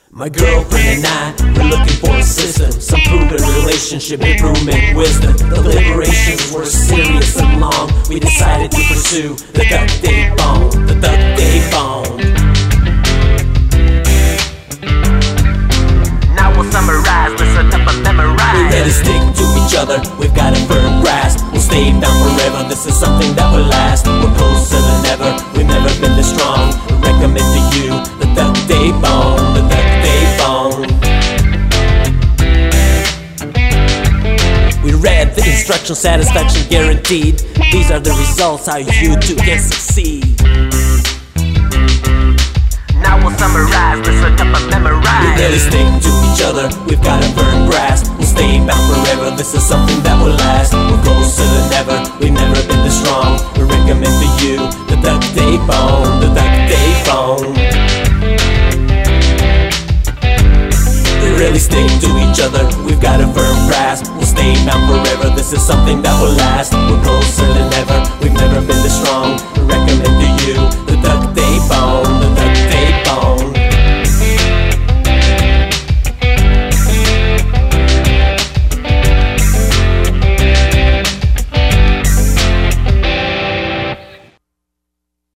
My girlfriend and I, we're looking for a system, some proven relationship improvement wisdom. The deliberations were serious and long. We decided to pursue the Duck Date Bone, the Duck Date Bone. Now we'll summarize, listen up and memorize. We really stick to each other, we've got a firm grasp. We'll stay down forever, this is something that will last. We're closer than ever, we've never been this strong. We recommend to you the Duck Date Bone, the Duck Date Bone. We read the instructions, satisfaction guaranteed. These are the results, how you too can succeed. Now we'll summarize, listen up and memorize. We really stick to each other, we've got a firm grasp. We'll stay bound forever, this is something that will last. We're closer than ever, we've never been this strong. We recommend to you the Duck Date Bone, the Duck Date Bone. We really stick to each other, we've got a firm grasp. We'll stay bound forever, this is something that will last. We're closer than ever, we've never been this strong.